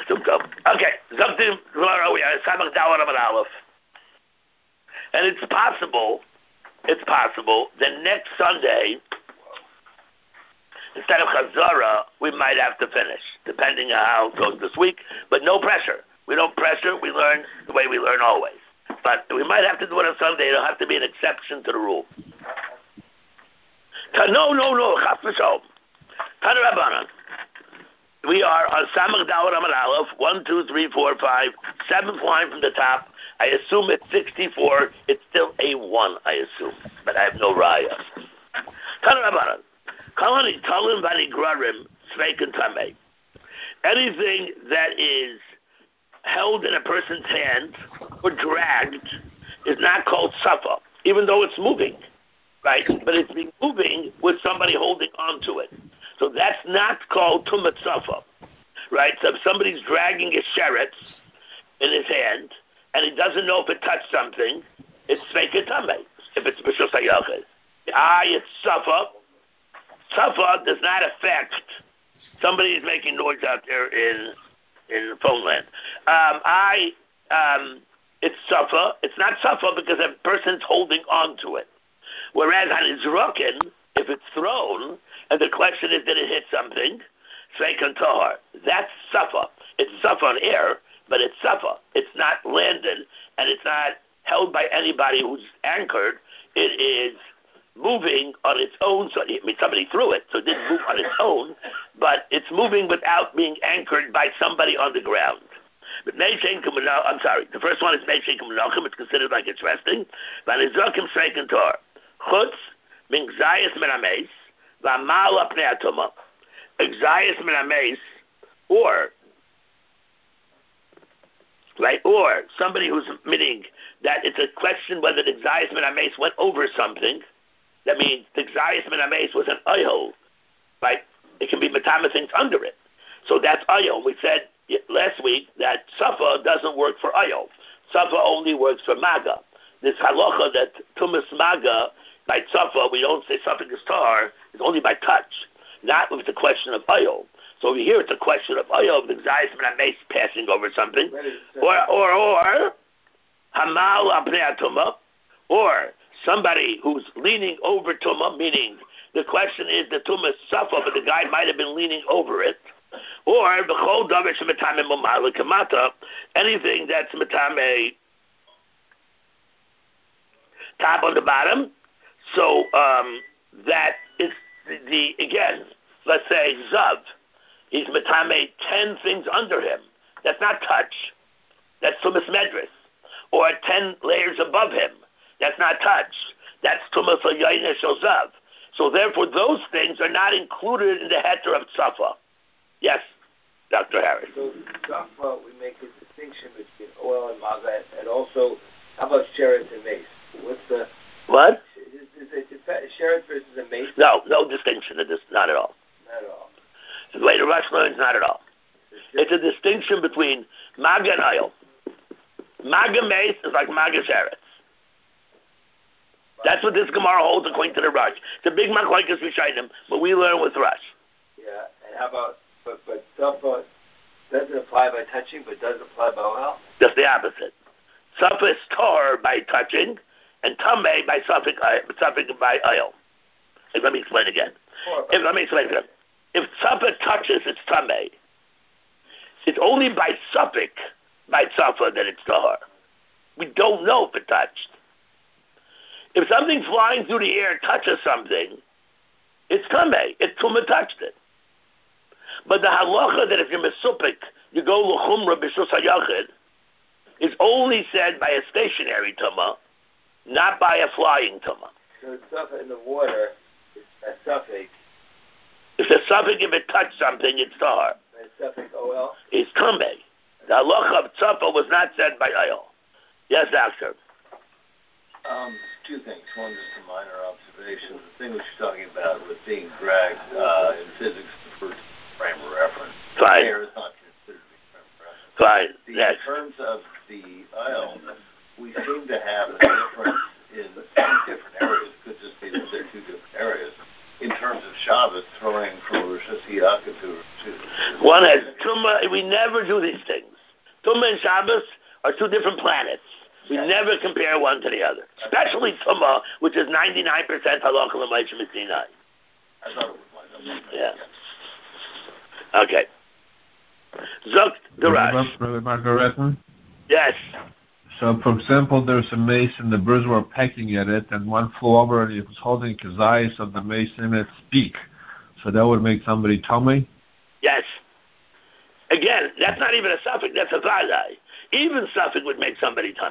Okay, Zogdim Gemara, we are Samach Dawar Amar Aleph. And it's possible that next Sunday, instead of Chazara, we might have to finish, depending on how it goes this week. But no pressure. We don't pressure. We learn the way we learn always. But we might have to do it on Sunday. It'll have to be an exception to the rule. No. Chas v'sholom. Tana Rabbanan. We are on Samach Dawar Amar Aleph, 1, 2, 3, 4, 5, 7th line from the top. I assume it's 64. It's still a 1, I assume. But I have no raya. Tana Rabbanan. Kalani Talim Vani Grarim Sveikin Tameh. Anything that is held in a person's hand or dragged is not called safa, even though it's moving, right? But it's being moving with somebody holding onto it. So that's not called tumat safa, right? So if somebody's dragging a sheretz in his hand and he doesn't know if it touched something, it's sveikin tameh. If it's b'shus hayachid, it's safa. Safa does not affect. Somebody is making noise out there in phone land. It's safa. It's not safa because a person's holding on to it. Whereas on Izrakin, if it's thrown, and the question is, did it hit something? Sveikin tahar. That's safa. It's safa on air, but it's safa. It's not landed, and it's not held by anybody who's anchored. It is moving on its own. So somebody threw it, so it didn't move on its own, but it's moving without being anchored by somebody on the ground. But I'm sorry, the first one is Meishen Kumenachim. It's considered like it's resting. But Nizakim Sveikin Tor. Chutz min Gzayis min Ameis v'amal apnei atuma. Gzayis min Ameis, or somebody who's meaning that it's a question whether the Gzayis min Ameis went over something. That means the Gzayis min Ameis was an ayol, right? It can be matama things under it. So that's ayol. We said last week that safa doesn't work for ayol. Safa only works for maga. This halacha that tumas maga by safa, we don't say something is tar, is only by touch, not with the question of ayol. So over here it's a question of ayol, the Gzayis min Ameis passing over something, or hamal apnei atuma, or somebody who's leaning over tumah, meaning the question is the tumah is safa, but the guy might have been leaning over it, or b'chol davar shemetame mamala kamata, anything that's metame top on the bottom. So that is again, let's say zav, he's metame 10 things under him. That's not touch. That's tumas medris, or 10 layers above him. That's not touch. That's tumas hayayin shozav. So therefore, those things are not included in the heter of tzafa. Yes, Dr. Harris. So tzafa, we make a distinction between oil and maga, and also, how about sheretz and mace? What's the what? Is it sheretz versus a mace? No distinction. It is not at all. Not at all. The way the Rush learns, not at all. It's a distinction between maga and oil. Maga mace is like maga sheretz. That's what this Gemara holds according to the Rush. It's a big machlokes Rishonim, but we learn with Rush. Yeah, and how about, but Safa doesn't apply by touching, but does apply by oil? Just the opposite. Safa is tar by touching, and Tameh by suffix by oil. Let me explain again. If Safa touches, it's Tameh. It's only by suffix by Safa that it's tar. We don't know if it touched. If something flying through the air touches something, it's tameh. It's tumah touched it. But the halacha that if you're mesupik, you go l'chumra b'shus hayachid, is only said by a stationary tumah, not by a flying tumah. So it's suffix in the water, it's a suffix. If the suffix, if it touched something, it's tahar. And suffix oil? It's tameh. The halacha of tzafa was not said by oil. Yes, doctor. Two things. One, just a minor observation. The thing that you're talking about with being dragged in physics, the first frame of reference. Fine. Air is not considered to be frame of reference. Fine. In terms of the aisle, we seem to have a difference in two different areas. It could just be that they're two different areas. in terms of Shabbos, throwing from Rosh Hashanah to one has Tumah. We never do these things. Tumah and Shabbos are two different planets. We never compare one to the other, especially Tumah, which is 99% halacha l'maisha Sinai. I thought it was Yeah. Okay. Zok Darash. Rabbi Margaret? Yes. So, for example, there's a mace and the birds were pecking at it, and one flew over and he was holding kazayas of the mace in its beak. So that would make somebody tummy? Yes. Again, that's not even a suffix, that's a vadai. Even suffix would make somebody tummy.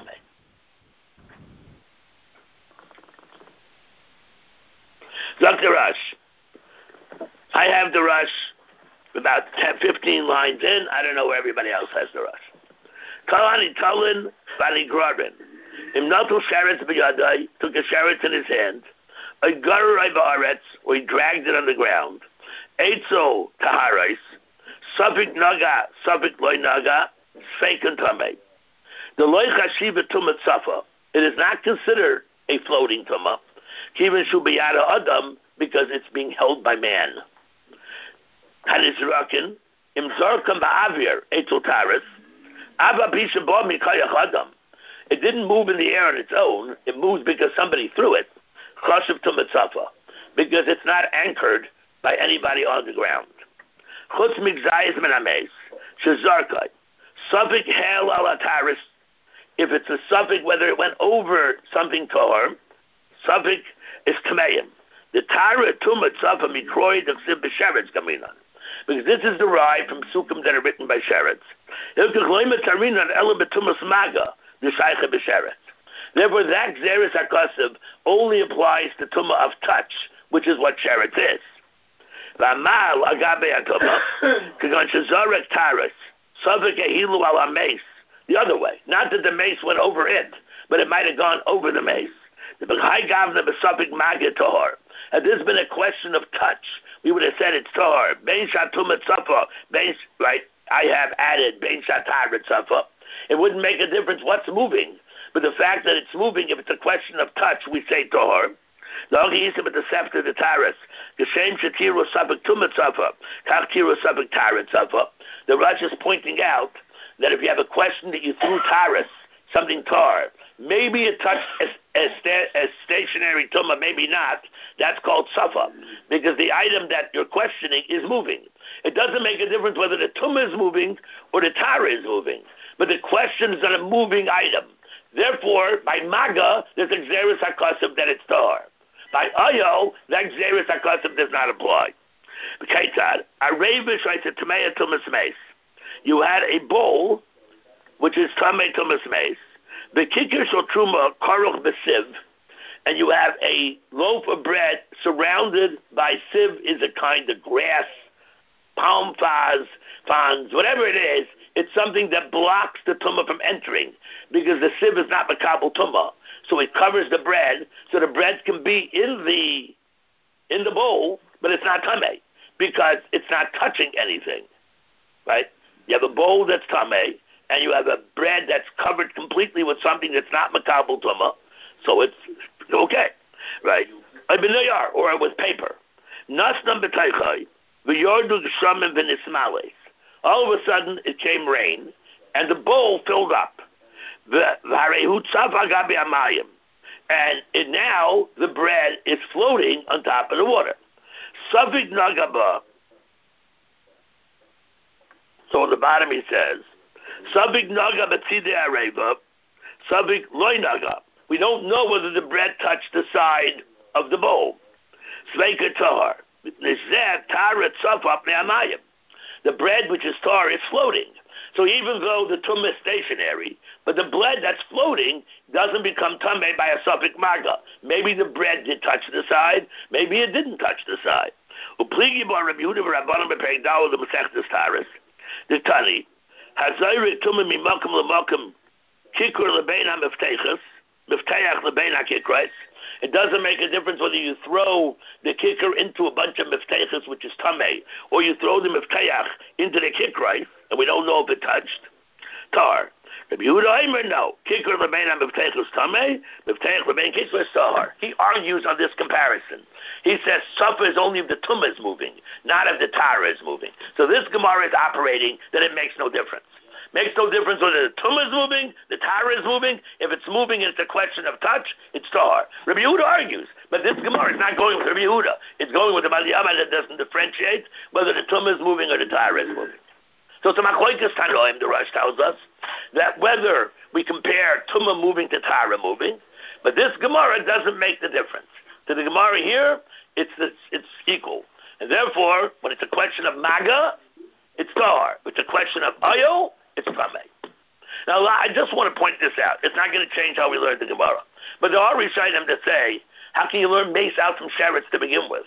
Zok Darash. I have Darash about 10, 15 lines in. I don't know where everybody else has Darash. Kalani Talin, Bani Grarbin. Imnatul Sheretz b'yadai, took a sheretz in his hand. A garai ba'aretz, or he dragged it on the ground. Eitzo taharais, safik naga, safik loy naga, fake and tameh. The loy chashiva tumat safa, it is not considered a floating tumah. Kivin shu b'yada adam, because it's being held by man. Hanizrakin, imzarkam ba'avir, eitzo taharais, it didn't move in the air on its own. It moves because somebody threw it. Because it's not anchored by anybody on the ground. If it's a suffix, whether it went over something tahor, suffix is kameim. The tara tumat safa mikroid of sib b'sheretz kaminan. Because this is derived from sukkim that are written by sheretz. Therefore, that Xeris HaKosiv only applies to Tumah of touch, which is what sheretz is. The other way. Not that the mace went over it, but it might have gone over the mace. Had this been a question of touch, we would have said it's tahor. Bein shatumat safa, right? I have added bein shatar safa. It wouldn't make a difference what's moving, but the fact that it's moving, if it's a question of touch, we say tahor. The Ogi Yisib at the Sefter the Taras, the same Shatiru Sabak Tumat Safa, Kaktiru Sabak Tarat Safa. The Raj is pointing out that if you have a question that you threw Taras, something tar, maybe it touched a stationary tumah, maybe not. That's called safa, because the item that you're questioning is moving. It doesn't make a difference whether the tumah is moving or the tara is moving, but the question is on a moving item. Therefore, by maga, there's a xeris hakasib that it's tar. By ayo, that xeris hakasib does not apply. Kaitzad, a ravish writes a tamei tumas mace. You had a bowl, which is tamei tumas mace. The kikir shel truma karuch b'siv, and you have a loaf of bread surrounded by siv is a kind of grass, palm fronds, whatever it is. It's something that blocks the tumah from entering, because the siv is not makabel tumah, so it covers the bread, so the bread can be in the bowl, but it's not tameh, because it's not touching anything, right? You have a bowl that's tameh, and you have a bread that's covered completely with something that's not makabel tumah, so it's okay, right? Or with paper. Nasnam b'taychai, v'yordu g'shamim v'nismales. All of a sudden, it came rain, and the bowl filled up. And now the bread is floating on top of the water. Safik nagaba. So on the bottom he says, Safik naga b'tzidei areva, Safik loy naga. We don't know whether the bread touched the side of the bowl. Sveika tahar. Nizeh tarat safap ne'amayim. The bread, which is tar, is floating. So even though the tumah is stationary, but the bread that's floating doesn't become tameh by a suffix maga. Maybe the bread did touch the side, maybe it didn't touch the side. Upligi bar Rabbi Yehuda v'Rabbanan b'Perek Daled the Masechtas Taras. The Tani hazayri tumah mimakom lemakom kikur lebein hamiftechas miftayach lebein hakikrais. It doesn't make a difference whether you throw the kicker into a bunch of miftechas, which is tameh, or you throw the miftayach into the kikrais, and we don't know if it touched tar. Rabbi Yehuda Aimer, no. Kikr Lebein HaMivteichus Tameh, Mivteich Lebein Kikr Sahar. He argues on this comparison. He says Safa is only if the Tumah is moving, not if the Tara is moving. So this Gemara is operating that it makes no difference. Makes no difference whether the Tumah is moving, the Tara is moving. If it's moving, it's a question of touch, it's Tahar. Rabbi Yehuda argues, but this Gemara is not going with Rabbi Yehuda. It's going with the Bali Yama that doesn't differentiate whether the Tumah is moving or the Tara is moving. So to Machlokes Tanoim, the Rosh tells us that whether we compare Tumah moving to Tara moving, but this Gemara doesn't make the difference. To the Gemara here, it's equal. And therefore, when it's a question of Maga, it's Tahar. If it's a question of Ayo, it's Tameh. Now, I just want to point this out. It's not going to change how we learn the Gemara. But there are Rishonim that say, how can you learn Mace out from Sheretz to begin with?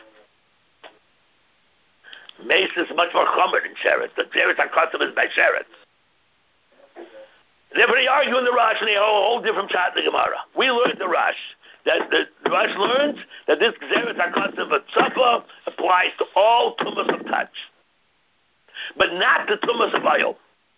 Mace is much more chomer than Sheretz. The Sheretz HaKasav is by Sheretz. Therefore, they argue in the Rosh, and they have a whole different shot in the Gemara. We learned the Rosh. The Rosh learns that this Sheretz HaKasav of Tzafa applies to all Tumas of touch, but not the Tumas of Ayo.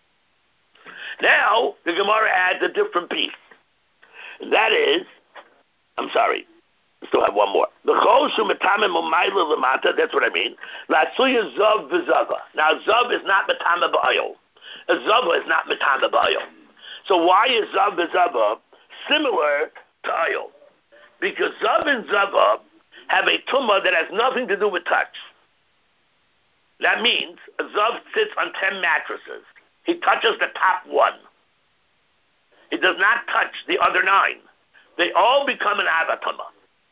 Now, the Gemara adds a different piece. And that is, I'm sorry, I still have one more. The Chol Shu Metameh Mumayla Lamata, that's what I mean. Latsuya Zav V'Zava. Now, Zav is not Metameh Ba'ayo. A Zava is not Metameh Ba'ayo. So why is Zav V'Zava similar to Ayo? Because Zav and Zava have a Tumah that has nothing to do with touch. That means a Zav sits on 10 mattresses. He touches the top one. He does not touch the other 9. They all become an avatama.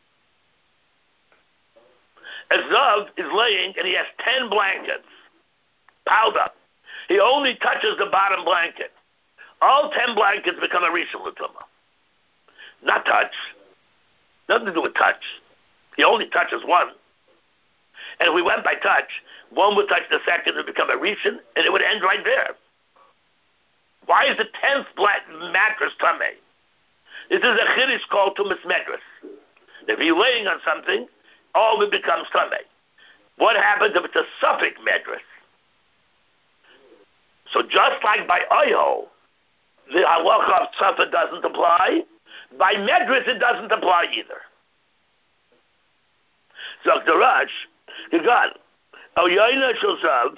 A Zav is laying and he has 10 blankets piled up. He only touches the bottom blanket. All 10 blankets become a Rishon L'Tumah. Not touch. Nothing to do with touch. He only touches one. And if we went by touch, one would touch the second and become a Rishon, and it would end right there. Why is the 10th mattress Tameh? This is a Chiddush called Tumas Medras. If you're laying on something, all of it becomes Tameh. What happens if it's a Suffolk Medras? So just like by Ayo, the halacha of Tzafa doesn't apply, by Medras it doesn't apply either. So the Rosh, Gagan, Oyoyna Shozav,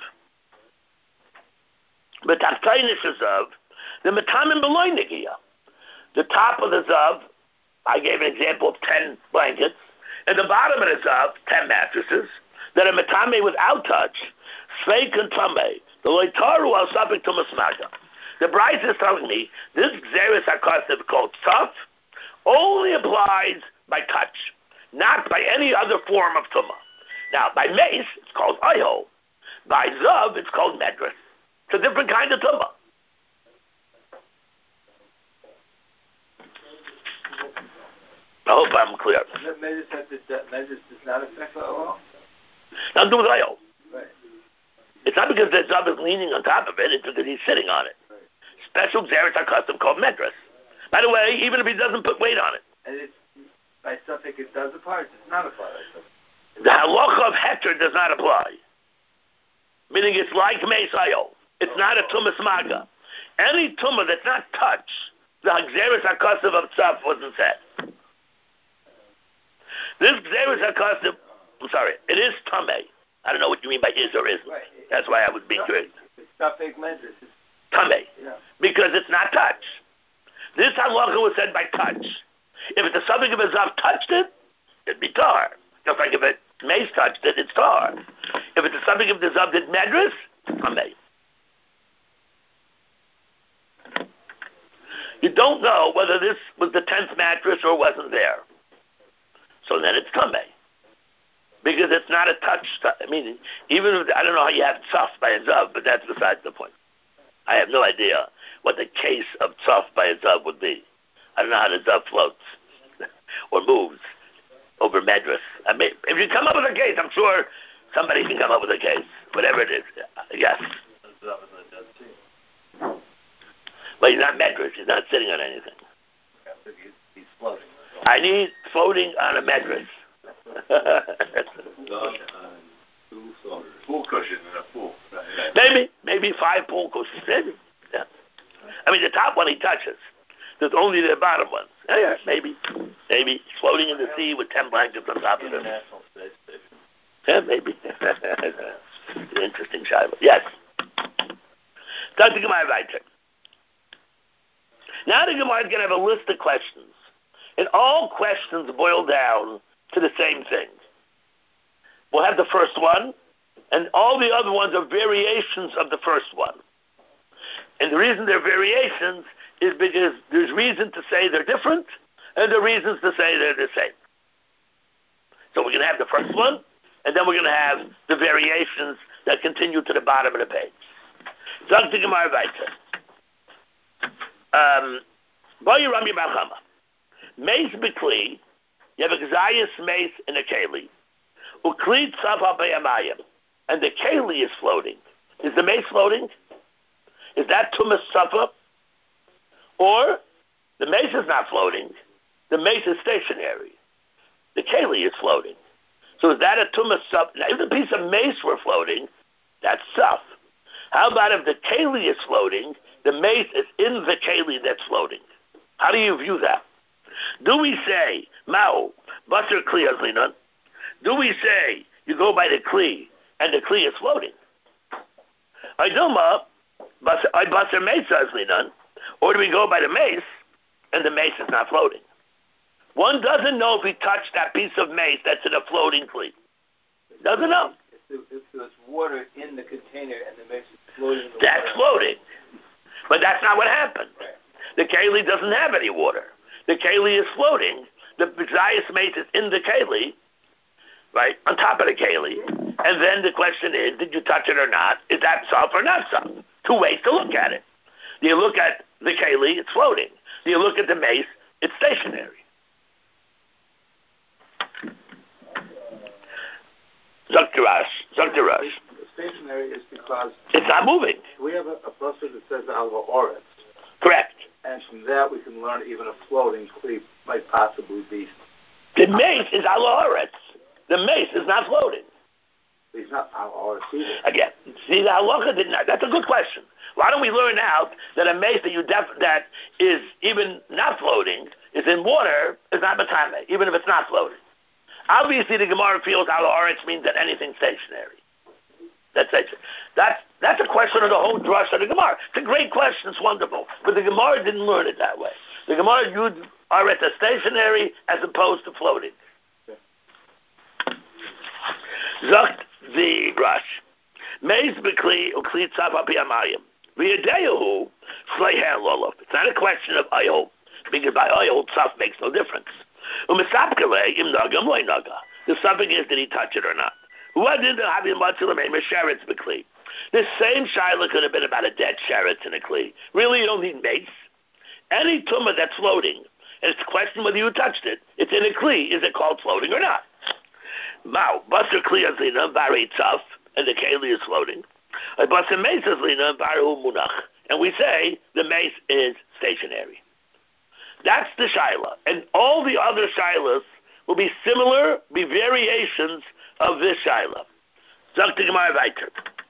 but Zav, the Metamim Beloy Nigia. The top of the Zav, I gave an example of 10 blankets, and the bottom of the Zav, 10 mattresses, that are Metame without touch, Sveik and Tameh, the Loitaru al Safik Tumas Maga. The Bryce is telling me this Xeris HaKasav called Taf only applies by touch, not by any other form of Tumah. Now, by Mace, it's called Ayo. By Zav, it's called Medras. It's a different kind of Tumah. I hope I'm clear. Medras does not affect Ayo? Nothing to do with Ayo. Right. It's not because the Zav is leaning on top of it, it's because he's sitting on it. Right. Special Xeris HaKasav called Medras. By the way, even if he doesn't put weight on it. And it's, by Suffolk it does apply, it does not apply by Suffolk. The halacha of Heter does not apply. Meaning it's like Meis Ayo. It's not a Tumas Maga. Any Tumah that's not touch, the Xeris HaKasav of Tzaf wasn't said. This Xeris HaKasav, I'm sorry, it is Tameh. I don't know what you mean by is or isn't. Right. That's why I was being curious. It's Suffolk Medras. It's Tameh. Yeah. Because it's not touch. This halacha was said by touch. If it's a subject of a Zav touched it, it'd be tar. Just like if it Mace touched it, it's tar. If it's a subject of the Zav did Medras, Tameh. You don't know whether this was the 10th mattress or wasn't there. So then it's Tameh. Because it's not a touch. I mean, even if, I don't know how you have Tzaf by a Zav, but that's besides the point. I have no idea what the case of Tzaf by a Zav would be. I don't know how the Zav floats or moves over Medras. I mean, if you come up with a case, I'm sure somebody can come up with a case, whatever it is. Yes. Zav in the Dead Sea. But he's not Medras. He's not sitting on anything. I think he's floating. I need floating on a Medras. Pool cushion in a pool. Right. Maybe 5 pool cushions. Maybe. Yeah. I mean, the top one he touches. There's only the bottom ones. Yeah, maybe. Maybe. Floating in the sea with 10 blankets on top of him. International Space Station. Yeah, maybe. Interesting, Shiloh. Yes. Start the Gemara weiter. Now the Gemara is going to have a list of questions. And all questions boil down to the same thing. We'll have the first one, and all the other ones are variations of the first one. And the reason they're variations is because there's reason to say they're different, and there are reasons to say they're the same. So we're going to have the first one, and then we're going to have the variations that continue to the bottom of the page. Zog the Gemara weiter. Boy Rami Bar Chama. Mace Bekli, you have a Gzayas mace in a Keli. Ukli Tzav HaBeyamayim. And the Keli is floating. Is the mace floating? Is that Tumas Tzav? Or the mace is not floating. The mace is stationary. The Keli is floating. So is that a Tumas Tzav? Now, if the piece of mace were floating, that's Tzav. How about if the Keli is floating, the mace is in the Keli that's floating? How do you view that? Do we say, Mao, Basar Kli Azlinan? Do we say you go by the Kli and the Kli is floating? Idoma, Basar Mesa Azlinan? Or do we go by the mace and the mace is not floating? One doesn't know if he touched that piece of mace that's in a floating Kli. Doesn't know. If there's water in the container and the mace is floating in the That's water. floating. But that's not what happened. The Keli doesn't have any water. The Keli is floating. The Zayas mace is in the Keli, right, on top of the Keli. And then the question is, did you touch it or not? Is that Tzav or not Tzav? Two ways to look at it. Do you look at the Keli, it's floating. Do you look at the mace, it's stationary. Zok Stationary is because it's not moving. we have a pasuk that says Alva Oretz. Correct. And from that we can learn even a floating Kli might possibly be. The mace is ala haaretz. The mace is not floating. He's not Alva Oretz either. Again, see, the halacha did not. That's a good question. Why don't we learn out that a mace that is even not floating, is in water, is not batame, even if it's not floating? Obviously, the Gemara feels ala haaretz means that anything stationary. That's a question of the whole drush of the Gemara. It's a great question. It's wonderful. But the Gemara didn't learn it that way. The Gemara used haaretz as stationary as opposed to floating. Zokt the Rush. Meis Bekli Ukli Tzav HaPiyamayim. V'yadeyahu Shleiher Lolof. It's not a question of oil, because by oil, Tzav makes no difference. U'misapkele Im Nagam Loy Naga. The subject is, did he touch it or not? What did the Habim Matzilamei Sheretz Bekli? The same Shaila could have been about a dead Sheretz in a Kli. Really, you don't need mace. Any tumah that's floating, and it's a question whether you touched it, it's in a Kli. Is it called floating or not? Mao, Basar Kli Azlina, Bari Tzaf, and the Keli is floating. Basar Mace Azlina, Baru Munach. And we say the mace is stationary. That's the Shaila. And all the other Shailas will be similar, be variations of this Shaila. Zok the Gemara weiter.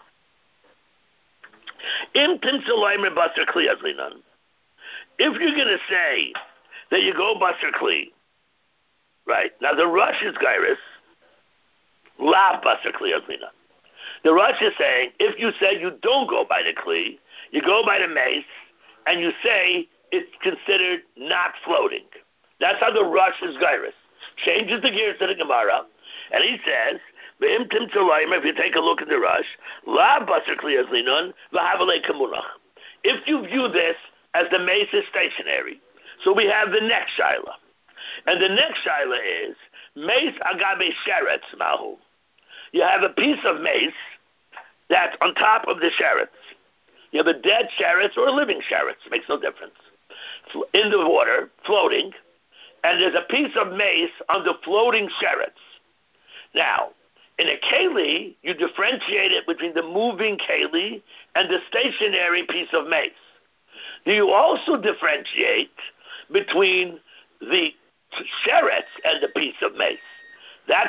Im Timsalayim Basar Kli Azlinan. If you're going to say that you go Basar Kli, right, now the Rush is Gairis, La Basar Kli Azlinan. The Rush is saying, if you say you don't go by the Kli, you go by the mace, and you say it's considered not floating. That's how the Rush is Gairis. Changes the gears to the Gemara, and he says, if you take a look at the Rush, La Basar Kli Azlinan, V'havalei Kamunach. If you view this as the mace is stationary, so we have the next Shaila. And the next Shaila is, Mace Agabe Sheretz Mahu. You have a piece of mace that's on top of the Sheretz. You have a dead Sheretz or a living Sheretz, makes no difference. In the water, floating, and there's a piece of mace on the floating Sheretz. Now, in a Keli, you differentiate it between the moving Keli and the stationary piece of mace. Do you also differentiate between the Sheretz and the piece of mace? That's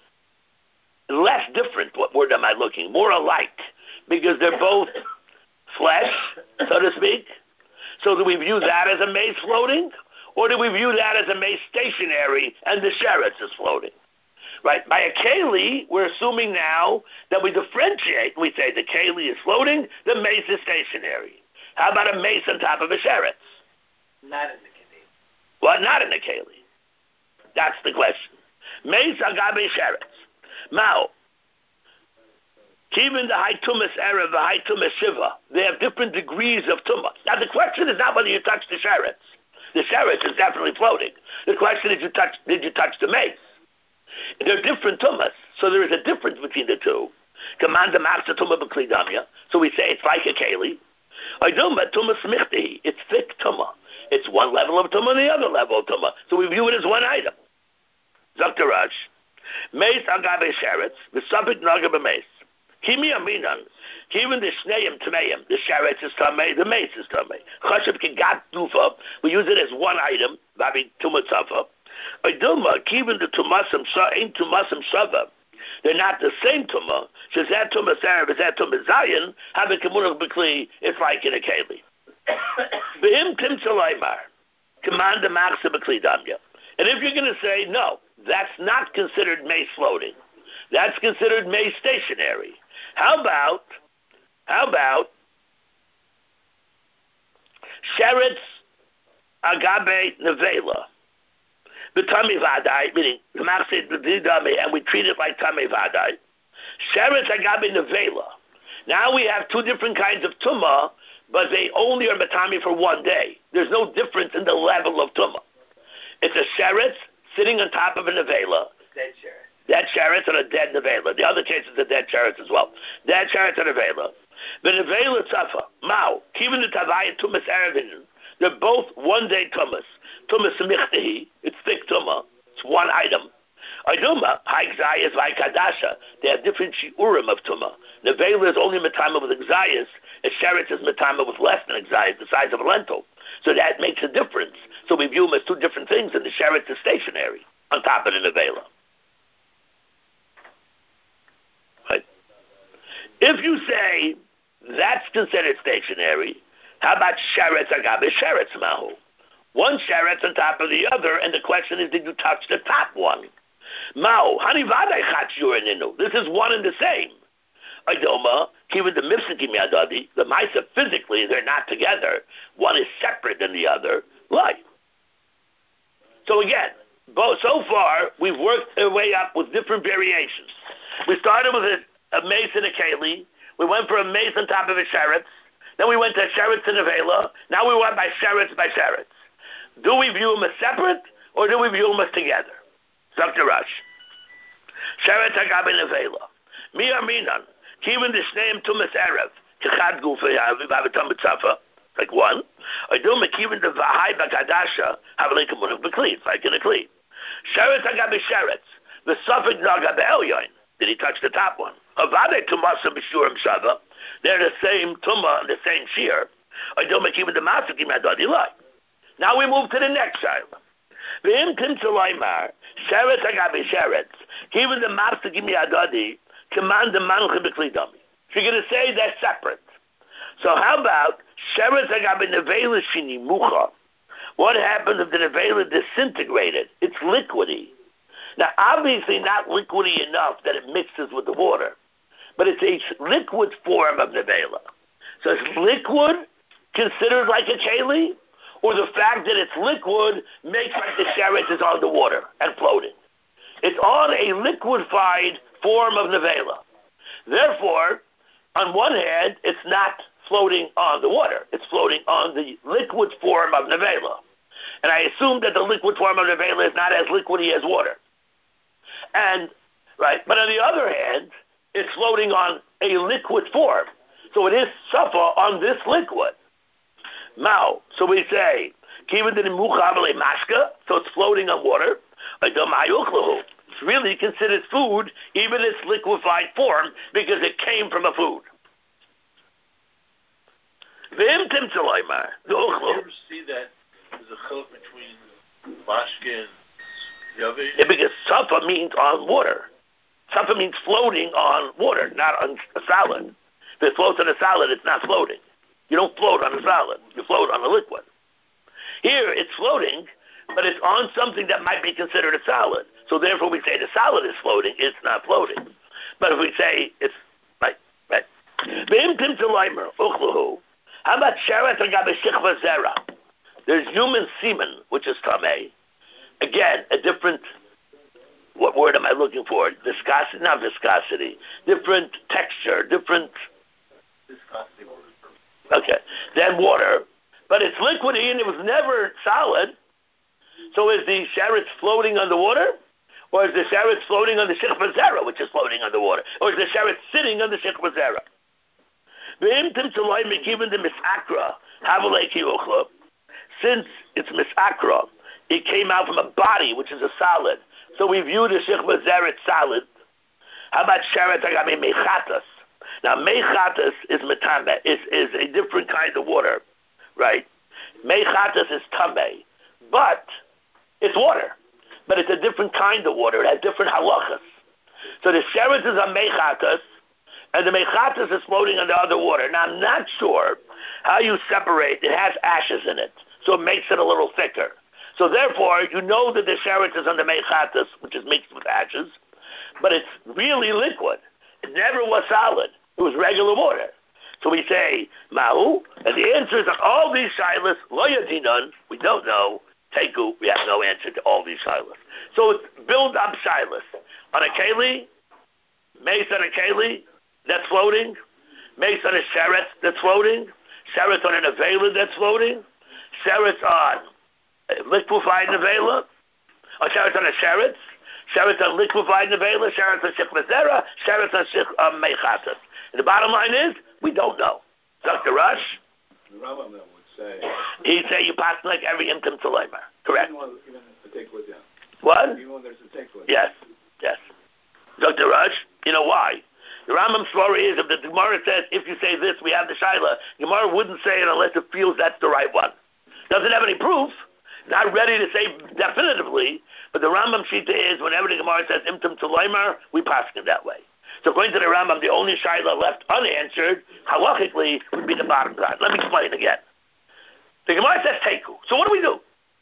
less different. What word am I looking? More alike, because they're both flesh, so to speak. So do we view that as a mace floating? Or do we view that as a mace stationary and the sheretz is floating? Right? By a keli, we're assuming now that we differentiate. We say the keli is floating, the mace is stationary. How about a mace on top of a sheretz? Not in the keli. Well, not in the keli. That's the question. Mace agabe sheretz. Now, even the high tumas erev, the high tumas shiva, they have different degrees of tumah. Now, the question is not whether you touch the sheretz. The sheretz is definitely floating. The question is, did you touch the mace? They're different tumas, so there is a difference between the two. Command the master tumah b'klidamya, so we say it's like a keli. Ayduma tumah smichti, it's thick tumah. It's one level of tumah and the other level of tumah, so we view it as one item. Dr. Raj, mace agabe sheretz, v'sabik naga b'mace. Kimi aminan, even the shneim tmeim, the sheretz is tamei, the mace is tamei. Chashav kigat dufa, we use it as one item, babi tumah tzafa. Ayduma, even the tumasim ain't tumasim shava. They're not the same tumah. Shazat tumah sarah, shazat tumah zayin, have a kamunah b'kli, it's like in a keli. V'im tim tzalaymar, command the machsa b'kli damya. And if you're going to say, no, that's not considered mace floating, that's considered mace stationary. How about sheretz agabe nevela? The Tami Vadai, meaning the Mach said and we treat it like Tami Vadai. Sheretz agabe nevela. Now we have two different kinds of tumah, but they only are matami for one day. There's no difference in the level of tumah. It's a sheretz sitting on top of a nevela. Dead sheretz. Dead sheretz and a dead nevela. The other case is a dead sheretz as well. Dead sheretz and nevela. The nevela tzafa, mao, kivin the tavaya tumas erevin. They're both one-day tumas. Tumas michtahi, it's thick tumah. It's one item. Ayduma, ha'ikzayas v'ha'ikadasha. They have different shiurim of tumah. Nevela is only matama with exayas. A sheretz is matama with less than exayas, the size of a lentil. So that makes a difference. So we view them as two different things, and the sheretz is stationary on top of the nevela. Right? If you say that's considered stationary, how about sheretz agabe sheretz mahu? One sheretz on top of the other, and the question is, did you touch the top one? Mahu, hani vadai chatz yurininu. This is one and the same. Aydoma, kiva the mipsikim yadadi, the maisa physically, they're not together. One is separate than the other. Like. So again, so far, we've worked our way up with different variations. We started with a mace and a keli. We went for a mace on top of a sheretz. Then we went to sheretz and a vela. Now we went by sheretz by sheretz. Do we view them as separate, or do we view them as together? Dr. Rush. Sheretz agabe nevela. Mi aminan. Even the shneim tumas erev. Kechad gufa yaviv tzafa. Like one. I do even the vahai bakadasha have a lekamunah b'kli. It's like in a kli. Sheretz agabe sheretz. The suffix agabe elyon. Did he touch the top one? Avade tumasa b'shurim shava. They're the same tumah and the same shear. I do even the masakim adadi like. Now we move to the next child. V'im tim tzalaymar. Sheretz agabe sheretz. Even the masakim adadi. Command the manche b'kli dami. If you're going to say they're separate. So how about sheretz agabe nevela shini mucha? What happens if the nevela disintegrated? It's liquidy. Now, obviously not liquidy enough that it mixes with the water, but it's a liquid form of nevela. So is liquid considered like a keli, or the fact that it's liquid makes like the sheretz is on the water and floating? It's on a liquefied form of nevela. Therefore, on one hand, it's not floating on the water. It's floating on the liquid form of nevela. And I assume that the liquid form of nevela is not as liquidy as water. And, right, but on the other hand, it's floating on a liquid form. So it is safa on this liquid. Mao, so we say, so it's floating on water. It's really considered food, even its liquefied form, because it came from a food. You ever see that there's a chiluk between mashke and yavi? Yeah, because safa means on water. Safa means floating on water, not on a salad. If it floats on a salad, it's not floating. You don't float on a solid. You float on a liquid. Here, it's floating, but it's on something that might be considered a solid. So therefore, we say the solid is floating. It's not floating. But if we say it's right. How about sheret agabe shichva zera? There's human semen, which is tamei. Again, a different. What word am I looking for? Viscosity, not viscosity. Different texture, different. Viscosity word. Okay, then water, but it's liquidy and it was never solid. So is the sheretz floating on the water, or is the sheretz floating on the shichva zera, which is floating on the water, or is the sheretz sitting on the shichva zera? Since it's misakra, it came out from a body which is a solid. So we view the shichva zera solid. How about sheret agabe mechatas? Now mechatas is metame, is a different kind of water, right? Mechatas is tame, but it's water, but it's a different kind of water. It has different halachas. So the sheret is a mechatas, and the mechatas is floating on the other water. Now I'm not sure how you separate. It has ashes in it, so it makes it a little thicker. So therefore, you know that the sheret is on the mechatas, which is mixed with ashes, but it's really liquid. It never was solid. It was regular water. So we say, Mahu, and the answer is on all these shilas, lo yadinan, we don't know, teku, we have no answer to all these shilas. So build up shilas. On a keli, mace on a keli, that's floating, mace on a sheret, that's floating, sheret on an avela, that's floating, sheret on liquefied nevela, or sheret on a sheret, sheret on liquefied nevela, sheret on shichva zera, sheret on mechatas. And the bottom line is, we don't know. Dr. Rush? The Rambam would say... He'd say you pass like every imkim to Leimer. Correct. Even a take-with, yeah. What? Even when there's a take-with. Yes. Dr. Rush, you know why? The Rambam's story is, if the Gemara says, if you say this, we have the Shaila, Gemara wouldn't say it unless it feels that's the right one. Doesn't have any proof. Not ready to say definitively, but the Rambam Shita is, whenever the Gemara says imtim to Leimer, we pass it that way. So according to the Rambam, the only Shaila left unanswered, halachically, would be the bottom side. Let me explain again. The Gemara says teku. So what do we do?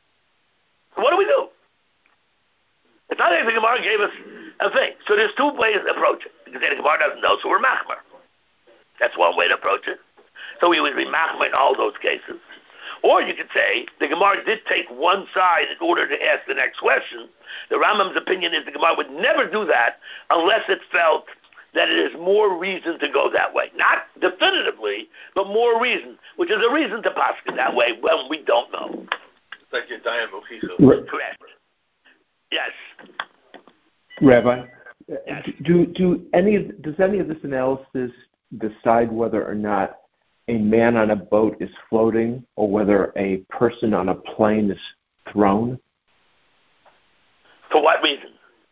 It's not like the Gemara gave us a thing. So there's two ways to approach it. You can say the Gemara doesn't know, so we're machmer. That's one way to approach it. So we would be machmer in all those cases. Or you could say the Gemara did take one side in order to ask the next question. The Rambam's opinion is the Gemara would never do that unless it felt that it is more reason to go that way. Not definitively, but more reason, which is a reason to pass it that way when we don't know. It's like your Dayan Mochiso. Correct. Yes. Rabbi, Yes. does any of this analysis decide whether or not a man on a boat is floating or whether a person on a plane is thrown? For what reason?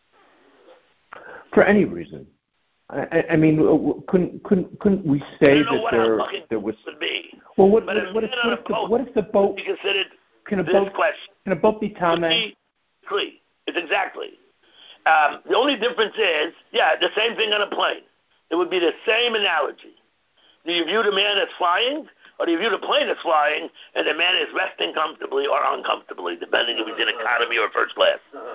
For any reason. I mean, couldn't we say that there was? Well, what if the boat? Be considered Can a this boat be tameh? It's exactly. The only difference is, the same thing on a plane. It would be the same analogy. Do you view the man as flying, or do you view the plane as flying, and the man is resting comfortably or uncomfortably, depending if he's in economy or first class?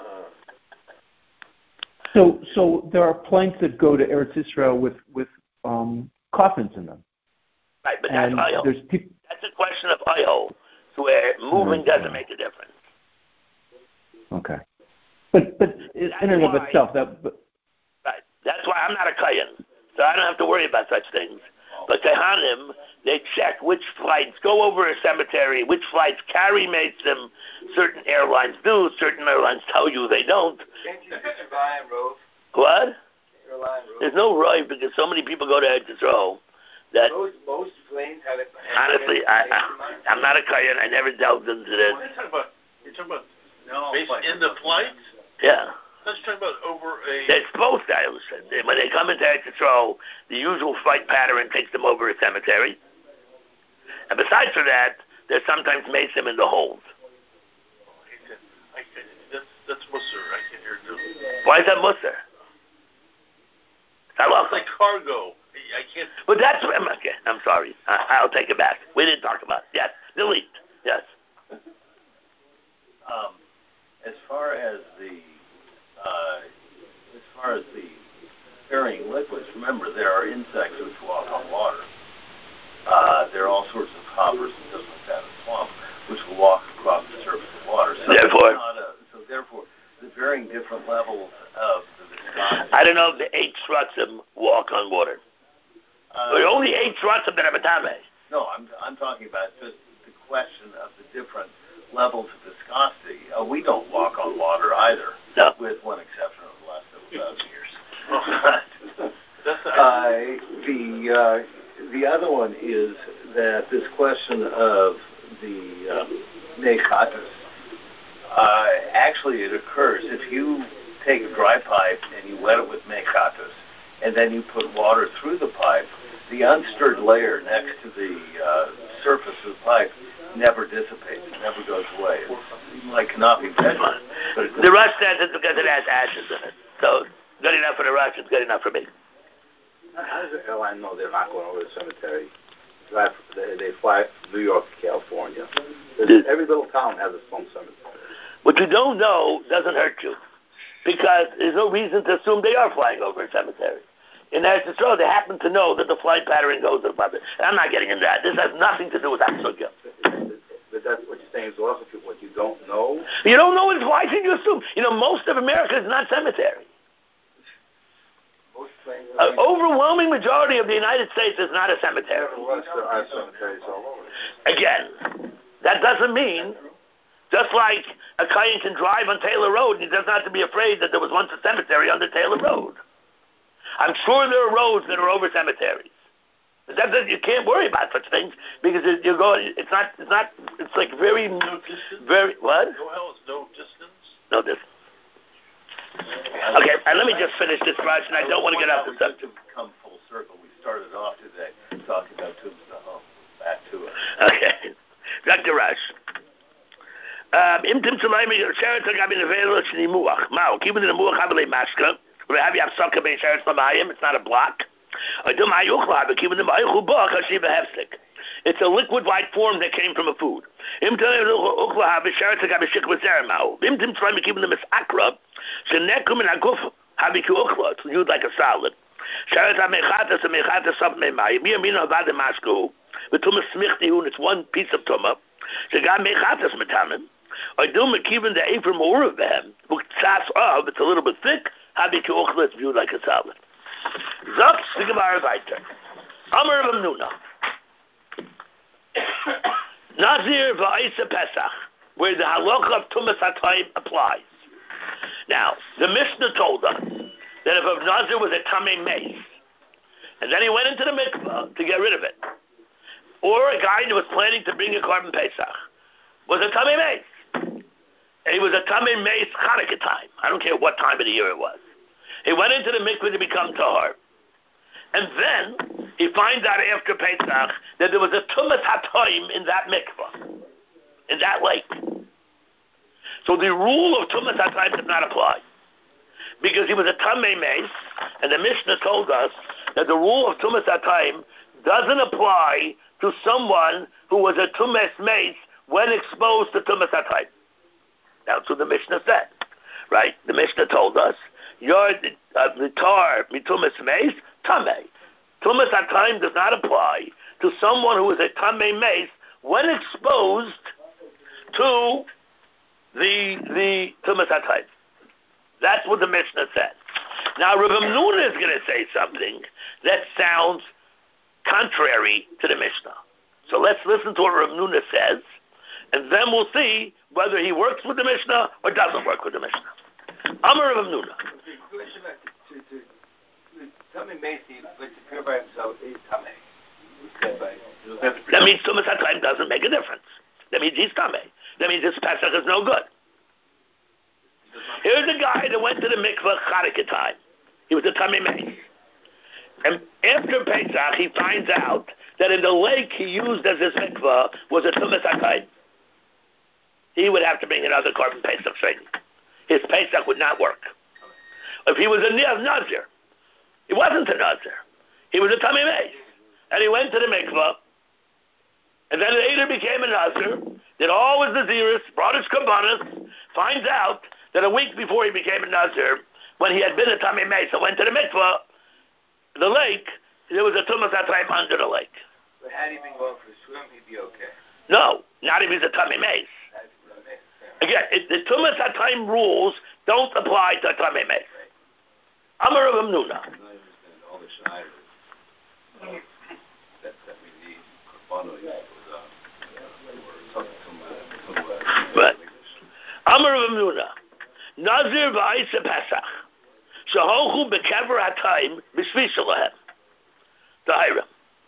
So there are planes that go to Eretz Yisrael with coffins in them. Right, but that's IO. That's a question of IO, where moving doesn't make a difference. Okay. But in and of itself, right. That's why I'm not a Kayan, so I don't have to worry about such things. But Kahanim, they check which flights go over a cemetery, which flights carry mason. Certain airlines do, certain airlines tell you they don't. Can't you just rely on Rove? What? Rely on Rove. There's no Rove because so many people go to Eretz Yisrael that most planes have it. Honestly, I'm not a Kayan. I never delved into this. You're talking about in the flights? Yeah. Let's talk about over a... They're supposed to, I understand. When they come into Eretz Yisrael, the usual flight pattern takes them over a cemetery. And besides for that, they sometimes mace them in the hold. That's Musser. I can hear it. Why is that Musser? It's like cargo I can't. But that's okay. I'm sorry. I'll take it back. We didn't talk about it. Yes, delete. Yes. As far as the carrying liquids, remember there are insects which walk on water. There are all sorts of hoppers and stuff like that in the swamp which will walk across the surface of water. So therefore, the varying different levels of the viscosity. I don't know if the 8 shratzim walk on water. There are only 8 shratzim that have a tame. No, I'm talking about just the question of the different levels of viscosity. We don't walk on water either, no. With one exception of the last several years. The other one is that this question of the mechatus, actually it occurs if you take a dry pipe and you wet it with mechatus, and then you put water through the pipe, the unstirred layer next to the surface of the pipe never dissipates, never goes away. It's like cannot be measured. The Rush says it's because it has ashes in it. So good enough for the Rush, it's good enough for me. How does the airline know they're not going over the cemetery? They fly from New York to California. Every little town has its own cemetery. What you don't know doesn't hurt you, because there's no reason to assume they are flying over a cemetery. In Eretz Yisrael, they happen to know that the flight pattern goes above it. And I'm not getting into that. This has nothing to do with Aksugya. But that's what you're saying is also what you don't know. You don't know, why should you assume? Most of America is not cemetery. An overwhelming majority of the United States is not a cemetery. There are cemeteries all over. Again, that doesn't mean, just like a client can drive on Taylor Road, he doesn't have to be afraid that there was once a cemetery on the Taylor Road. I'm sure there are roads that are over cemeteries. You can't worry about such things because it's like very, no distance? very, what? No distance? No distance. Okay, and let me just finish this, Raj, and I don't want to get off the subject. To come full circle, we started off today talking about Tubes to Home. Back to it. Okay. Dr. Raj. Im Tim Shalaimi, Sharon took up in the Velo Shnimuach. Mao, keeping in the Muach Havale Mashka. We have you have Saka Ben Sharon Slamayim, it's not a block. It's a liquid white form that came from a food. You'd like a salad. It's one piece of tumah. It's a little bit thick. It's viewed like a salad. Zot the Gemara weiter. Amar Rav Nuna. Nazir va'isa Pesach, where the halacha of Tumas HaTayim applies. Now, the Mishnah told us that if a Nazir was a tamei mace, and then he went into the mikvah to get rid of it, or a guy who was planning to bring a Korban Pesach was a tamei mace, and he was a tamei mace Chanukah time. I don't care what time of the year it was. He went into the mikvah to become tahar. And then he finds out after Pesach that there was a Tumas HaTayim in that mikvah, in that lake. So the rule of Tumas HaTayim did not apply, because he was a Tamei Mace, and the Mishnah told us that the rule of Tumas HaTayim doesn't apply to someone who was a Tumas Mace when exposed to Tumas HaTayim. That's what the Mishnah said, right? The Mishnah told us, you're the tar mitumas mace tamei. Tumas HaTayim does not apply to someone who is a tamei mace when exposed to the tumas HaTayim. That's what the Mishnah said. Now Rav Nuna is going to say something that sounds contrary to the Mishnah. So let's listen to what Rav Nuna says, and then we'll see whether he works with the Mishnah or doesn't work with the Mishnah. Amar Rav Nuna. Tamei Macy, but to purify himself is Tamei. That means Tumas HaTayim doesn't make a difference. That means he's Tamei. That means his Pesach is no good. Here's a guy that went to the mikvah Chanukah time. He was a Tamei Mace. And after Pesach, he finds out that in the lake he used as his mikvah was a Tumas HaTayim. He would have to bring another Korban Pesach training. His Pesach would not work. If he was a Nazir, he wasn't a Nazir. he was a Tamei Meis. And he went to the mikvah, and then later became a Nazir, did all his Naziris, brought his Kabbanas, finds out that a week before he became a Nazir, when he had been a Tamei Meis and went to the mikvah, the lake, there was a Tumas HaTayim under the lake. But had he been going for a swim, he'd be okay. No, not if he's a Tamei Meis. Again, the Tumas HaTayim rules don't apply to a Tamei Meis. Amar of Amnuna. All the Schneiders that we need, Korbanos, Right. Amar of Amnuna. Nazir v'Aisa Pesach. Shahochu bekever HaTayim b'shvi shalahem. Dahiram.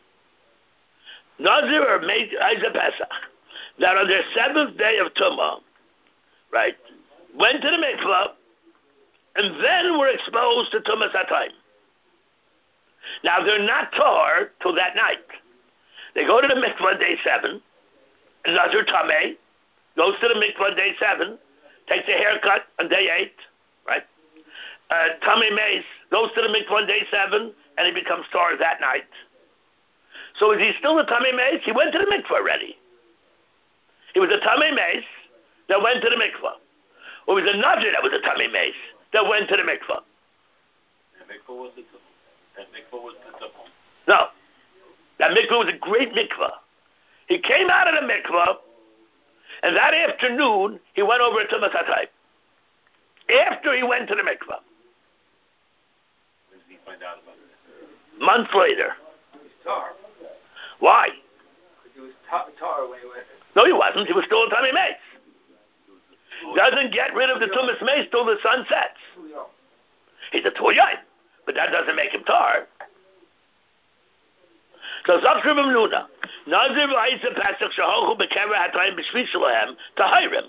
Nazir or made Aisa Pesach. That on their 7th day of Tumah, right, went to the mikvah, and then were exposed to Tumas HaTayim. Now, they're not tar till that night. They go to the mikvah day 7, and Nazir Tamei goes to the mikvah day 7, takes a haircut on day 8, right? Tamei Meis goes to the mikvah on day 7, and he becomes tar that night. So is he still a Tamei Meis? He went to the mikvah already. He was a Tamei Meis that went to the mikvah. Or he was a Nazir that was a Tamei Meis that went to the mikvah. That mikvah was the temple. No. That mikvah was a great mikvah. He came out of the mikvah, and that afternoon, he went over to Tumas HaTayim. After he went to the mikvah. When did he find out about it? Months later. He was tar. Why? Because he was tar when he went. No, he wasn't. He was still a Tamei Meis. Doesn't get rid of the Tumas Meis till the sun sets. He's a Tuyayin, but that doesn't make him tar. So Zakrim Nuna, Nazir v'Aisa Pesach Shahochu bekever HaTayim b'shvi shalahem Tahirim.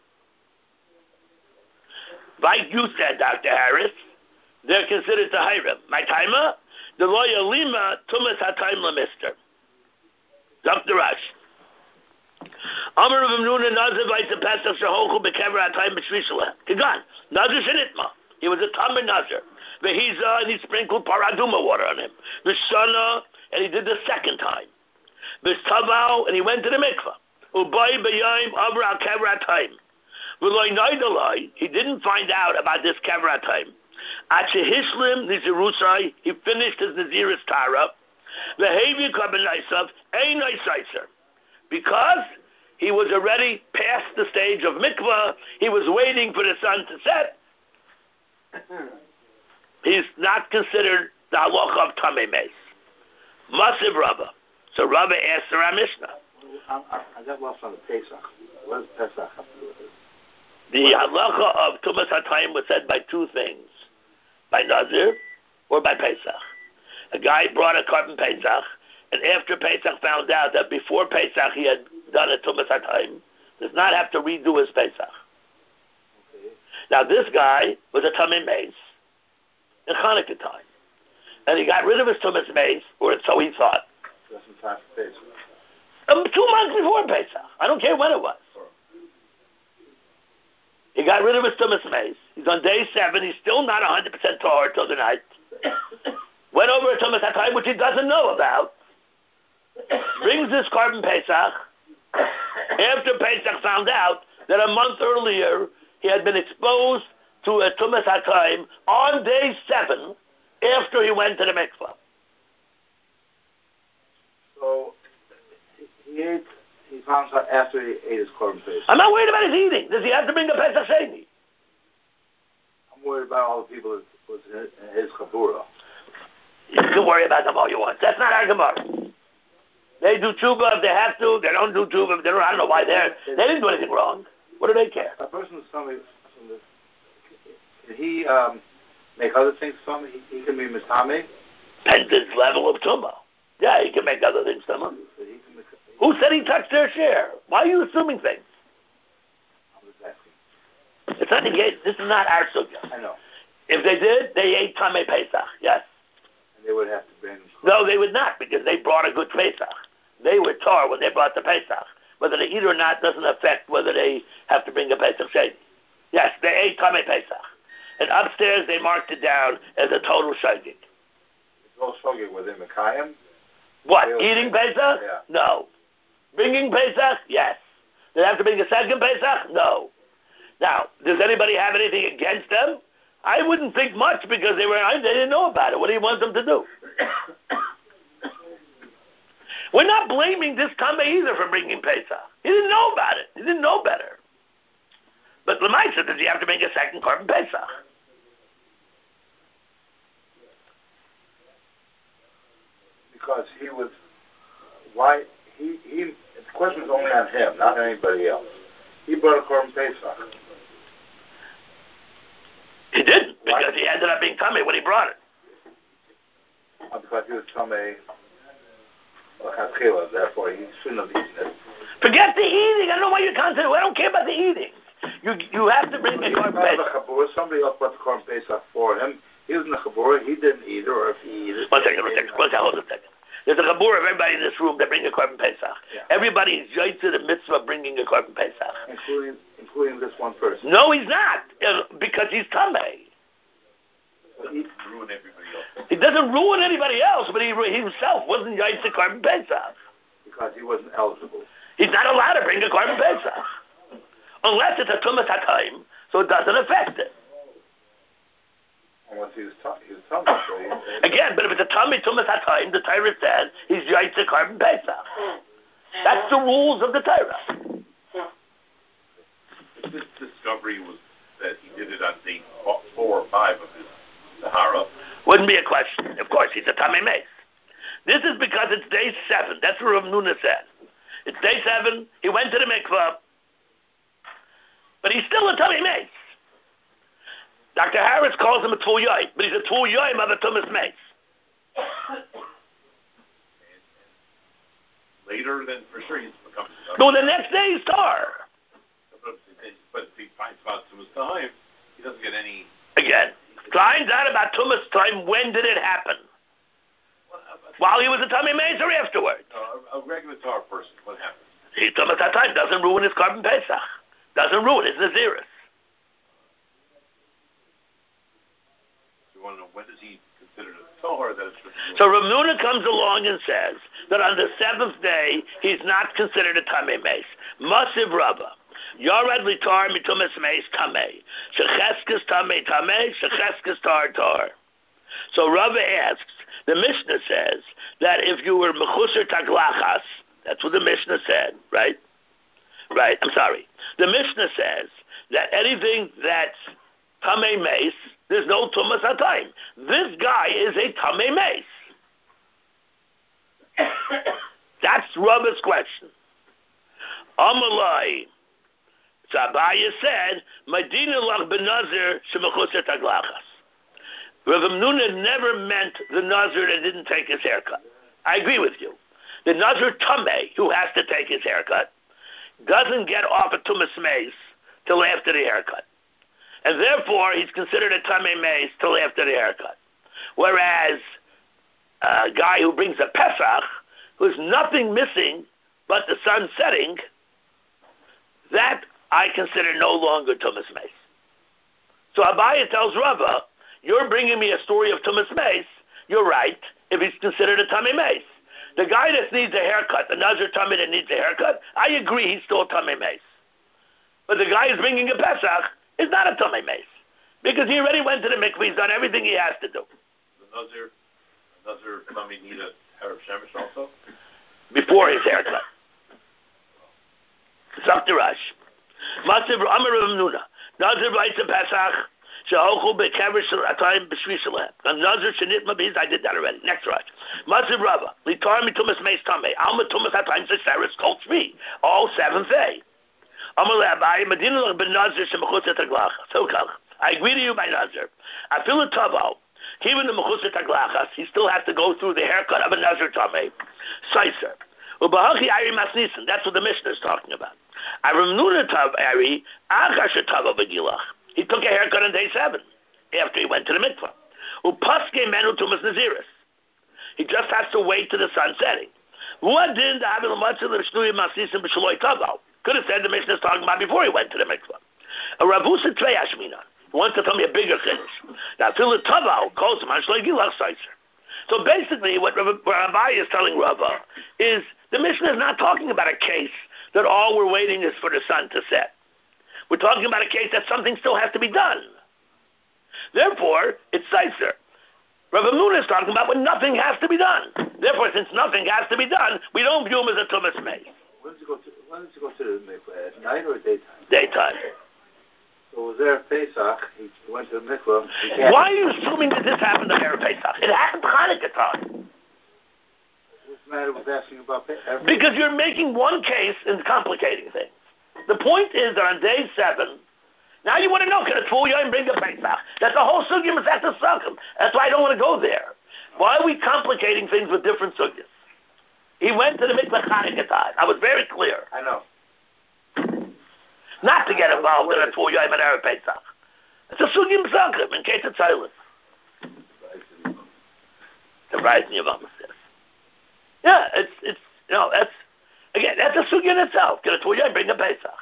Like you said, Dr. Harris, they're considered Tahirim. My timer, the lawyer Lima Tumas HaTayim Lamister. Dr. Rash. Amar of Nuna Nazir v'Aisa Pesach Shahochu bekever HaTayim b'shvi shalahem. Kigan, Nazir Shenitma. He was a Tamei Nazir. Vehiza, and he sprinkled paraduma water on him. V'shana, and he did the second time. V'stavau, and he went to the mikvah. Ubai b'yayim avra kever HaTayim. V'loi naidalai, he didn't find out about this kever HaTayim. Ache hishlim nizirusai, he finished his Naziris Tara. V'hevi karben naisav, ein naisaiser. Because he was already past the stage of mikvah, he was waiting for the sun to set. He's not considered the halacha of Tamei Meis. Masiv Rabbah. So Rabbah asked the Mishnah. I got lost on the Pesach. What does Pesach have to do with it? The halacha of Tumas HaTayim was said by two things. By Nazir or by Pesach. A guy brought a carbon Pesach, and after Pesach found out that before Pesach he had done a Tumas HaTayim, does not have to redo his Pesach. Now this guy was a Tamei Meis in Hanukkah time. And he got rid of his Tumas Meis, or so he thought. Just in time for Pesach. 2 months before Pesach. I don't care when it was. He got rid of his Tumas Meis. He's on day 7. He's still not 100% tar till the night. Went over to Tumas HaTayim, which he doesn't know about. Brings this carbon Pesach. After Pesach found out that a month earlier he had been exposed to a Tumas HaTayim on day 7 after he went to the mikvah. So he found out after he ate his korban Pesach. I'm not worried about his eating. Does he have to bring a Pesach Sheni? I'm worried about all the people with his chabura. You can worry about them all you want. That's not our Gemara. They do tshuva if they have to. They don't do tshuva if they don't. I don't know why they didn't do anything wrong. What do they care? A person who's coming from the, can he make other things from it? He can be mitame. Depends his level of tumah. Yeah, he can make other things tumah. Who said he touched their share? Why are you assuming things? I'm just asking. It's not engaged. This is not our sugya. I know. If they did, they ate Tamei Pesach. Yes. And they would have to bring. No, they would not, because they brought a good Pesach. They were tar when they brought the Pesach. Whether they eat or not doesn't affect whether they have to bring a Pesach Sheni. Yes, they ate Tamei Pesach. And upstairs they marked it down as a total shagig. It's those shogeg were they Mekayim? What, eating Pesach? Yeah. No. Bringing Pesach? Yes. They have to bring a second Pesach? No. Now, does anybody have anything against them? I wouldn't think much because they didn't know about it. What do you want them to do? We're not blaming this Tameh either for bringing Pesach. He didn't know about it. He didn't know better. But Lamaisa, does he have to bring a second Korban Pesach? Because he was, why, the question is only on him, not anybody else. He brought a Korban Pesach. He didn't, because he ended up being Tameh when he brought it. Because he was Tameh, therefore he shouldn't have eaten it. Forget the eating. I don't know why you're concentrating. I don't care about the eating. You have to bring the Korban Pesach. Somebody else brought the Korban Pesach for him. He was in the Chabura. He didn't eat it, or if he ate it. One second. Hold a second. There's a Chabura of everybody in this room that bring a Korban Pesach. Yeah. Everybody is joined to the mitzvah of bringing a Korban Pesach. Including this one person. No, he's not, because he's Tameh. He doesn't ruin everybody else. He doesn't ruin anybody else, but he himself wasn't joined to Korban Pesach. Because he wasn't eligible. He's not allowed to bring a Korban Pesach. Unless it's a Tumas HaTayim, so it doesn't affect it. Unless he was Tummy. Again, but if it's a Tumas HaTayim, the Torah says he's joined to Korban Pesach. That's the rules of the Torah. If this discovery was that he did it on day 4 or 5 of his Sahara, wouldn't be a question. Of course, he's a Tameh Meis. This is because it's day 7. That's what Rav Nuna said. It's day 7. He went to the mikvah, but he's still a Tameh Meis. Dr. Harris calls him a Tvul Yoim, but he's a Tvul Yoim of a Tumas Meis. Later, then for sure he's become. No, the next day he's tar. But if he finds out Tumas time, he doesn't get any. Again, finds out about Tumas time. When did it happen? While he was a Tameh Meis or afterwards? A regular tar person, what happens? He Tumas HaTayim doesn't ruin his Korban Pesach. Doesn't ruin his Naziris. You want to know when does he consider it a Tohar that it's so Rav Nuna comes along and says that on the 7th day he's not considered a Tameh Meis. Masiv Rabba. Yarad litar mitumas meis tameh. Shecheskes tameh tameh. Shecheskes tar tar. So Rava asks, the Mishnah says that if you were mechusar taglachas, that's what the Mishnah said, right? Right, I'm sorry. The Mishnah says that anything that's Tameh Meis, there's no Tumas HaTayim. This guy is a Tameh Meis. That's Rava's question. Amalai. So Abaya said, Medina lach benazir shemechusar taglachas. Rav Nuna never meant the Nazir that didn't take his haircut. I agree with you. The Nazir Tameh, who has to take his haircut, doesn't get off a Tumas Meis till after the haircut. And therefore, he's considered a Tameh Meis till after the haircut. Whereas a guy who brings a Pesach, who's nothing missing but the sun setting, that I consider no longer Tumas Meis. So Abaya tells Rava, you're bringing me a story of Tumas Meis, you're right, if he's considered a Tameh Meis. The guy that needs a haircut, the Nazir Tameh that needs a haircut, I agree he's still a Tameh Meis. But the guy who's bringing a Pesach is not a Tameh Meis, because he already went to the mikveh, he's done everything he has to do. The Nazir Tameh need a hair of Shemesh also? Before his haircut. Zaktirash. Masiv Amar Rav Nuna. Nazir writes a Pesach, Shehochu bekever shel atayim b'shvi shalem. And Nazir shenitma b'hiz, I did that already. Next right. Masiv Rava. Litar mitumas meis tameh. Alma tumas atayim seseres kol tzvi. All 7th day. Amar le'abai, medina lach ben Nazir shemechutz taglachas. So kach. I agree to you by Nazir. I feel a tavo. Even the mechutz taglachas, he still has to go through the haircut of a Nazir tameh. Seiser. Ubahachi ayri masnisin. That's what the Mishnah is talking about. I remnuna tav ayri achash tavo begilach. He took a haircut on day 7 after he went to the mikvah. Upaske menu tumas naziris. He just has to wait to the sun setting. What did the could have said the Mishnah is talking about before he went to the mikvah. A ravusa tvei ashmina. He wants to tell me a bigger chiddush. Now till the tavau calls him ashlei gilach seiser. So basically, what Rabbi is telling Rava is the Mishnah is not talking about a case that all we're waiting is for the sun to set. We're talking about a case that something still has to be done. Therefore, it's Seiser. Rav Hamnuna is talking about when nothing has to be done. Therefore, since nothing has to be done, we don't view him as a Tumas Meis. When did you go to the mikveh? At night or daytime? Daytime. So was there a Pesach? He went to the mikveh. Why are you assuming that this happened on Erev Pesach? It happened Hanukkah time. What's the matter with asking about Pesach? Because you're making one case and complicating things. The point is that on day 7, now you want to know, can a Tvul Yom bring the Pesach? That's the whole sugya Masechta Sukkim. That's why I don't want to go there. Why are we complicating things with different sugyas? He went to the mikveh Hanukkah time. I was very clear. I know. Not to get involved in a Tvul Yom and Erev Pesach. It's a sugya Masechta in case it's silent. The rising of Amos, yes. Yeah, it's that's a sugya in itself. Can a Tvul Yom bring the Pesach?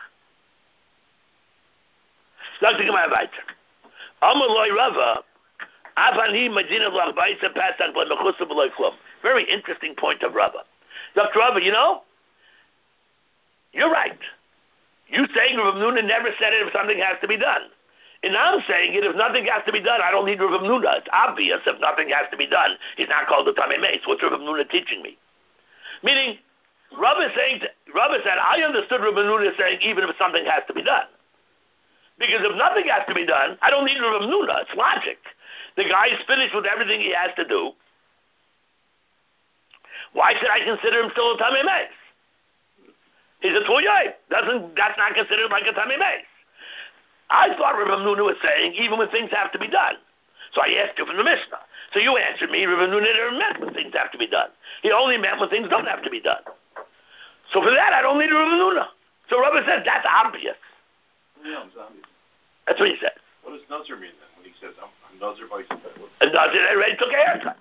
Dr. Gemara weiter. Amaloi Rava, Avani Medina Lachbaisa Pesach Lemechusa B'Loi Klum. Very interesting point of Rava. Dr. Rava, you're right. You saying Rav Hamnuna never said it if something has to be done. And I'm saying it if nothing has to be done, I don't need Rav Hamnuna. It's obvious if nothing has to be done, he's not called the Tamei Meis. What's Rav Hamnuna teaching me? Meaning, Rava said, I understood Rav Hamnuna saying even if something has to be done. Because if nothing has to be done, I don't need Rav Hamnuna. It's logic. The guy is finished with everything he has to do. Why should I consider him still a Tamei Meis? He's a Tvul Yom. That's not considered like a Tamei Meis. I thought Rav Hamnuna was saying even when things have to be done. So I asked you from the Mishnah. So you answered me, Rav Hamnuna never meant when things have to be done. He only meant when things don't have to be done. So for that, I don't need Rav Hamnuna. So Rabbi says that's obvious. Yeah, it's obvious. That's what he said. What does Nazir mean then when he says, I'm Nazir by A Nazir already took a haircut.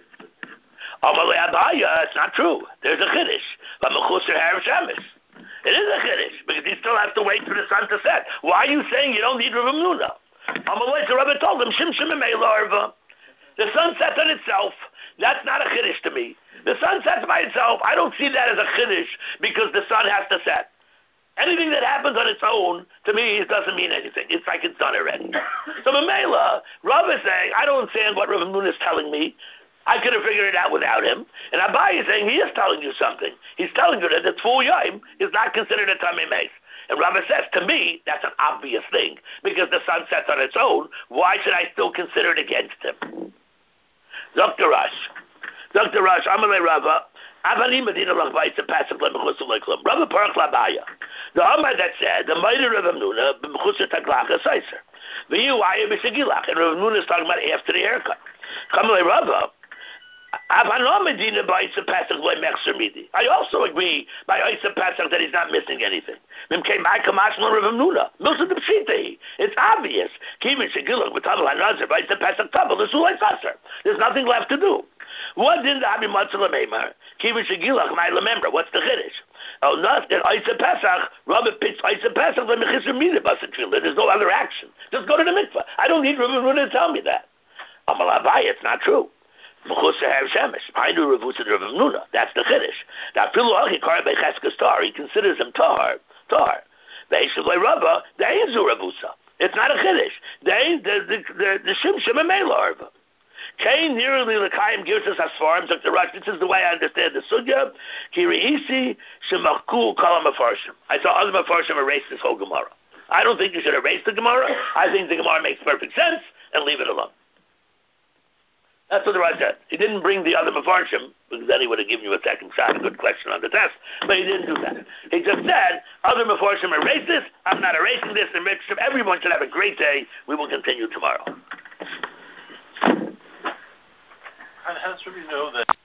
Amalei Abaya, it's not true. There's a Chiddush. V'mechusar Harav Shemesh. It is a Chiddush because he still has to wait for the sun to set. Why are you saying you don't need Rav Hamnuna? Amalei, so Rabbi told him, Shim Shim Emei Larva. The sun sets on itself. That's not a Chiddush to me. The sun sets by itself. I don't see that as a Chiddush because the sun has to set. Anything that happens on its own, to me, it doesn't mean anything. It's like it's done already. So Mamela, Rav is saying, I don't understand what Rav Hamnuna is telling me. I could have figured it out without him. And Abai is saying he is telling you something. He's telling you that the Tvul Yom is not considered a Tamei Meis. And Rav says, to me, that's an obvious thing. Because the sun sets on its own, why should I still consider it against him? Dr. Rush, Amalei Rava, Avani Medina Lachbaisa Pesach Lemechusa Leklum. Rava Parach Labaya. The Amar that said, the mighty Rav Hamnuna, B'mechusa Taglach Seiser. V'yu B'Shegilach. And Rav Hamnuna is talking about after the haircut. Amalei Rava, Avano Medina B'Isa Pesach Lemechser Midi. I also agree by Isa Pesach that he's not missing anything. Mimkei Mai Kamash Rav Hamnuna. Milsa de Pshitei. It's obvious. Kivin Shegilach B'Tavel HaNazir B'Isa Pesach Tavel. There's nothing left to do. What did the Abi Matzah Lememar? Kivin Shegilach Mai Lememra. What's the Chiddush? Oh, nothing. Isa Pesach. Rabbi picks Isa Pesach Lemechser Midi Basatfila. There's no other action. Just go to the mikveh. I don't need Rav Hamnuna to tell me that. Amal Abai, it's not true. Mechusar Harav Shemesh. I knew Ravusa Rav Hamnuna. That's the Chiddush. Now, Filu Hachi Kar Becheskes Tar. He considers him Tar. Ve'eshavlei Rava. They ain't Zu Ravusa. It's not a Chiddush. The Shim Shim Emei Larva. Kain nearly L'Kayim Girtas Hasfarim. Dr. Rush, this is the way I understand the Sugya. Kiriisi Shemachku Kalam Afarshim. I saw other Afarshim erase this whole Gemara. I don't think you should erase the Gemara. I think the Gemara makes perfect sense and leave it alone. That's what the Raj said. He didn't bring the other Mefarshim, because then he would have given you a second shot, a good question on the test, but he didn't do that. He just said, other Mefarshim erase this, I'm not erasing this, and everyone should have a great day. We will continue tomorrow. How should we know that